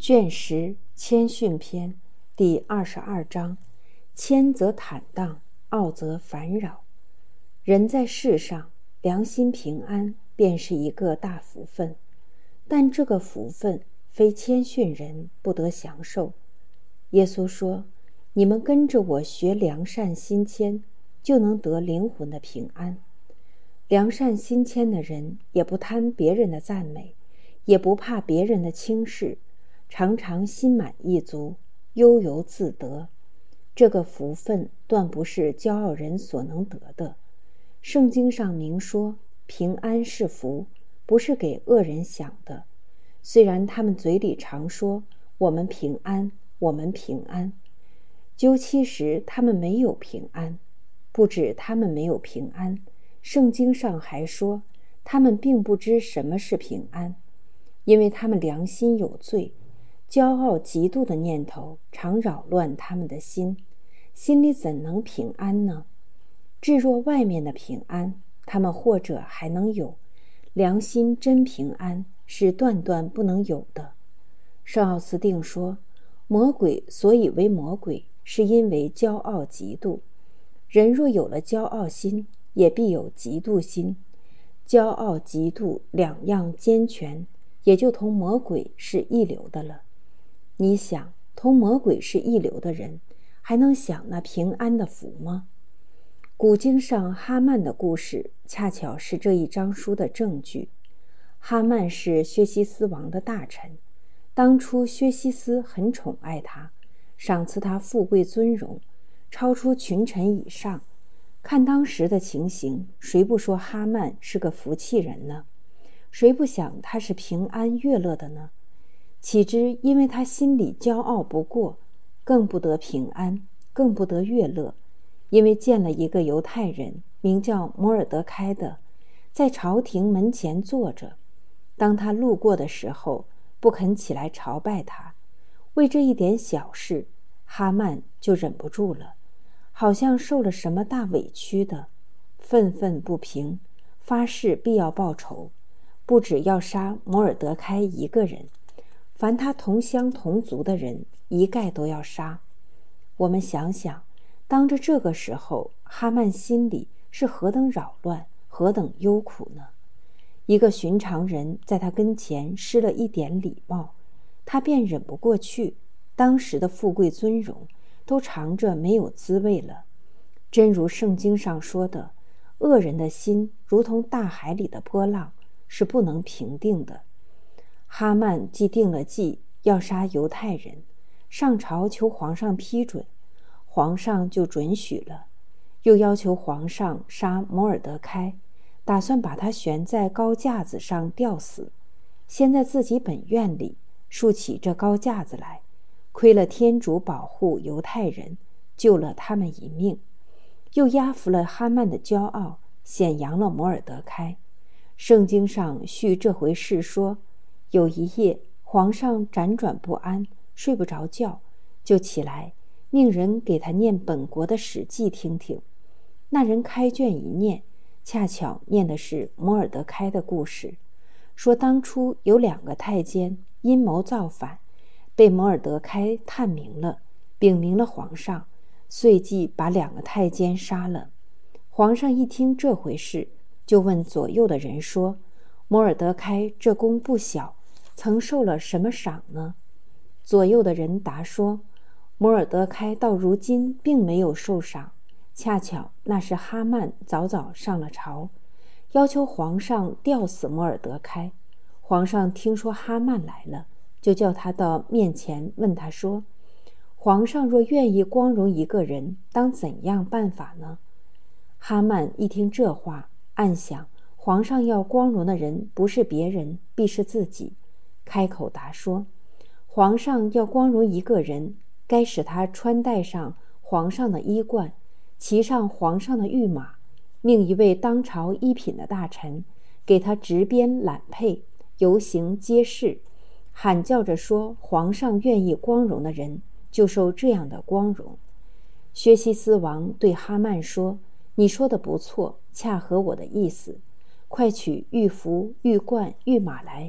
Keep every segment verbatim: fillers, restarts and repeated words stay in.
卷十谦逊篇第二十二章：谦则坦荡，傲则烦扰。人在世上，良心平安便是一个大福分，但这个福分非谦逊人不得享受。耶稣说：你们跟着我学良善心谦，就能得灵魂的平安。良善心谦的人也不贪别人的赞美，也不怕别人的轻视，常常心满意足，悠游自得。这个福分断不是骄傲人所能得的。圣经上明说，平安是福，不是给恶人想的。虽然他们嘴里常说我们平安，我们平安，究其实他们没有平安。不止他们没有平安，圣经上还说他们并不知什么是平安，因为他们良心有罪，骄傲嫉妒的念头常扰乱他们的心，心里怎能平安呢？至若外面的平安，他们或者还能有，良心真平安是断断不能有的。圣奥斯定说，魔鬼所以为魔鬼，是因为骄傲嫉妒。人若有了骄傲心，也必有嫉妒心。骄傲嫉妒两样兼全，也就同魔鬼是一流的了。你想，同魔鬼是一流的人，还能享那平安的福吗？古经上哈曼的故事，恰巧是这一章书的证据。哈曼是薛西斯王的大臣，当初薛西斯很宠爱他，赏赐他富贵尊荣，超出群臣以上。看当时的情形，谁不说哈曼是个福气人呢？谁不想他是平安悦乐的呢？岂知因为他心里骄傲不过，更不得平安，更不得悦乐。因为见了一个犹太人名叫摩尔德开的，在朝廷门前坐着，当他路过的时候，不肯起来朝拜他。为这一点小事，哈曼就忍不住了，好像受了什么大委屈的，愤愤不平，发誓必要报仇，不只要杀摩尔德开一个人，凡他同乡同族的人一概都要杀。我们想想，当着这个时候，哈曼心里是何等扰乱，何等忧苦呢？一个寻常人在他跟前失了一点礼貌，他便忍不过去，当时的富贵尊荣都尝着没有滋味了。真如圣经上说的，恶人的心如同大海里的波浪，是不能平定的。哈曼既定了计要杀犹太人，上朝求皇上批准，皇上就准许了，又要求皇上杀摩尔德开，打算把他悬在高架子上吊死。现在自己本院里竖起这高架子来，亏了天主保护犹太人，救了他们一命，又压服了哈曼的骄傲，显扬了摩尔德开。圣经上叙这回事说，有一夜皇上辗转不安，睡不着觉，就起来命人给他念本国的史记听听。那人开卷一念，恰巧念的是摩尔德开的故事，说当初有两个太监阴谋造反，被摩尔德开探明了，禀明了皇上，遂即把两个太监杀了。皇上一听这回事，就问左右的人说，摩尔德开这功不小，曾受了什么赏呢？左右的人答说，摩尔德开到如今并没有受赏，恰巧那是哈曼早早上了朝，要求皇上吊死摩尔德开。皇上听说哈曼来了，就叫他到面前问他说，皇上若愿意光荣一个人，当怎样办法呢？哈曼一听这话，暗想皇上要光荣的人不是别人，必是自己，开口答说，皇上要光荣一个人，该使他穿戴上皇上的衣冠，骑上皇上的御马，命一位当朝一品的大臣给他执鞭揽辔，游行街市，喊叫着说，皇上愿意光荣的人就受这样的光荣。薛西斯王对哈曼说，你说的不错，恰合我的意思，快取玉服、玉冠、玉马来，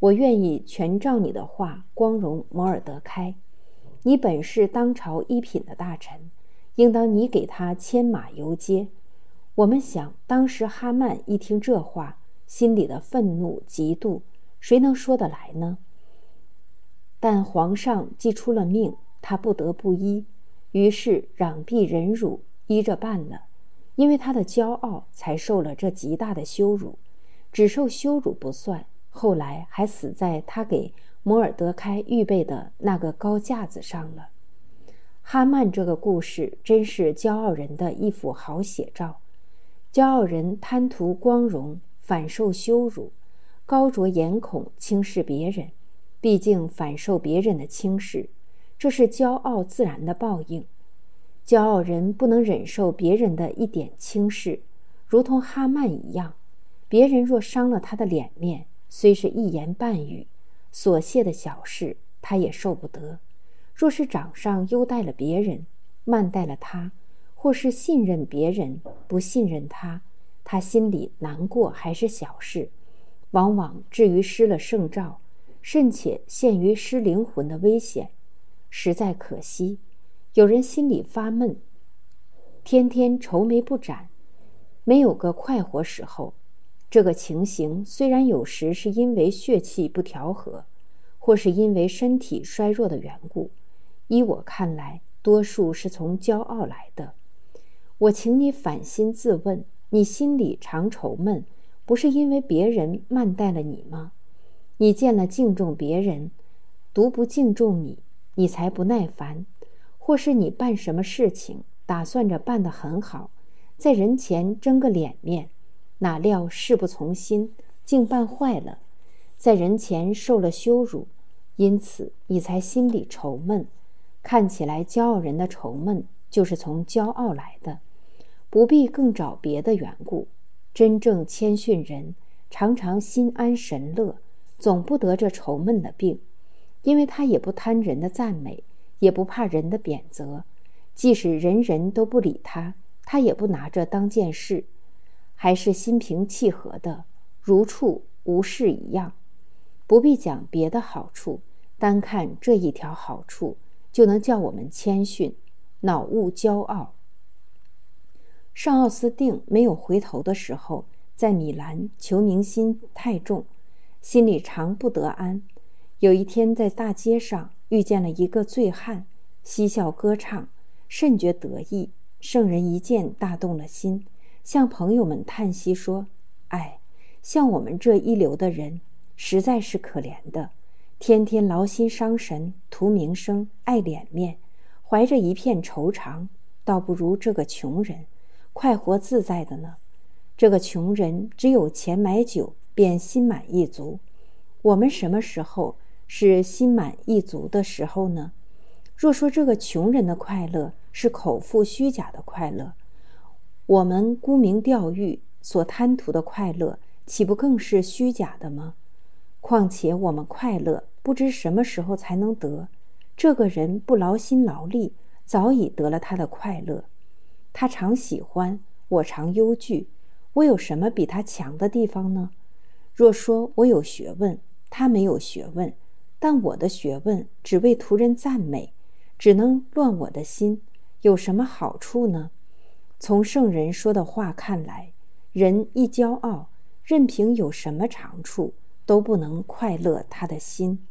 我愿意全照你的话光荣摩尔德开。你本是当朝一品的大臣，应当你给他牵马游街。我们想，当时哈曼一听这话，心里的愤怒嫉妒，谁能说得来呢？但皇上既出了命，他不得不依，于是攘臂忍辱，依着办了。因为他的骄傲，才受了这极大的羞辱。只受羞辱不算，后来还死在他给摩尔德开预备的那个高架子上了。哈曼这个故事真是骄傲人的一幅好写照。骄傲人贪图光荣，反受羞辱，高着眼孔轻视别人，毕竟反受别人的轻视，这是骄傲自然的报应。骄傲人不能忍受别人的一点轻视，如同哈曼一样，别人若伤了他的脸面，虽是一言半语琐屑的小事，他也受不得。若是掌上优待了别人，慢待了他，或是信任别人，不信任他，他心里难过还是小事，往往至于失了圣召，甚且陷于失灵魂的危险，实在可惜。有人心里发闷，天天愁眉不展，没有个快活时候。这个情形虽然有时是因为血气不调和，或是因为身体衰弱的缘故，依我看来，多数是从骄傲来的。我请你反心自问，你心里常愁闷，不是因为别人慢待了你吗？你见了敬重别人，独不敬重你，你才不耐烦。或是你办什么事情，打算着办得很好，在人前争个脸面，哪料事不从心，竟办坏了，在人前受了羞辱，因此你才心里愁闷。看起来骄傲人的愁闷就是从骄傲来的，不必更找别的缘故。真正谦逊人常常心安神乐，总不得这愁闷的病，因为他也不贪人的赞美，也不怕人的贬责，即使人人都不理他，他也不拿着当件事，还是心平气和的，如处无事一样。不必讲别的好处，单看这一条好处，就能叫我们谦逊，恼恶骄傲。圣奥斯定没有回头的时候，在米兰求名心太重，心里常不得安。有一天在大街上遇见了一个醉汉，嬉笑歌唱，甚觉得意。圣人一见大动了心，向朋友们叹息说：哎，像我们这一流的人，实在是可怜的，天天劳心伤神，图名声，爱脸面，怀着一片愁肠，倒不如这个穷人快活自在的呢。这个穷人只有钱买酒，便心满意足。我们什么时候是心满意足的时候呢？若说这个穷人的快乐是口腹虚假的快乐，我们沽名钓誉所贪图的快乐，岂不更是虚假的吗？况且我们快乐不知什么时候才能得，这个人不劳心劳力，早已得了他的快乐。他常喜欢，我常忧惧，我有什么比他强的地方呢？若说我有学问，他没有学问，但我的学问只为图人赞美，只能乱我的心，有什么好处呢？从圣人说的话看来，人一骄傲，任凭有什么长处，都不能快乐他的心。